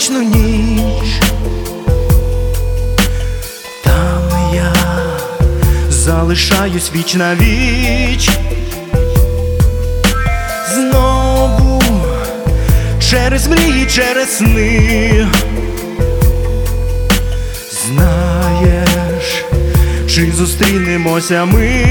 вічну ніч. Там я залишаюсь віч на віч. Знову через мрії, через сни. Знаєш, чи зустрінемося ми?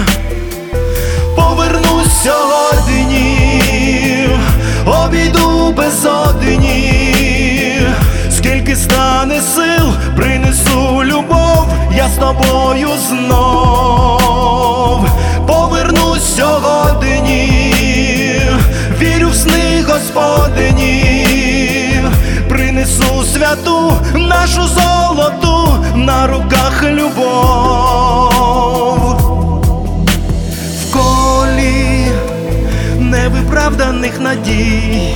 Повернусь сьогодні, обійду безодні. Скільки стане сил, принесу любов, я з тобою знов. Повернусь сьогодні, вірю в сни Господині. Принесу святу нашу золоту, на руках любов. В колі невиправданих надій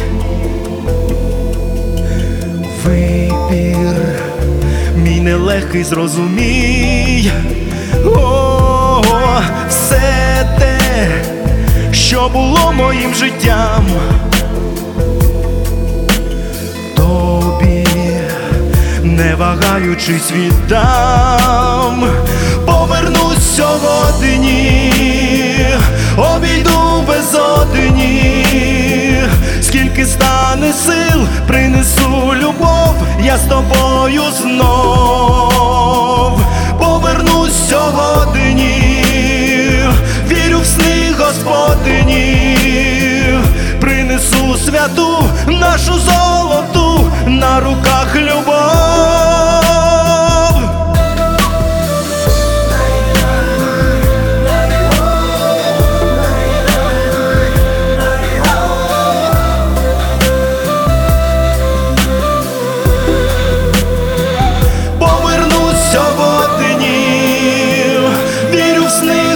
вибір мій нелегкий, зрозумій. О, все те, що було моїм життям, тобі не вагаючись віддам. Повернусь сьогодні, обійду безодні. Скільки стане сил, принесу любов, я з тобою знов. Повернусь сьогодні, вірю в сни Господині. Принесу святу нашу золоту, на руках любов. Повернусь сьогодні, вірю в сни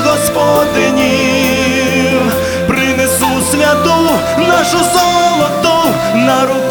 Господині. Принесу святу нашу золоту, на руках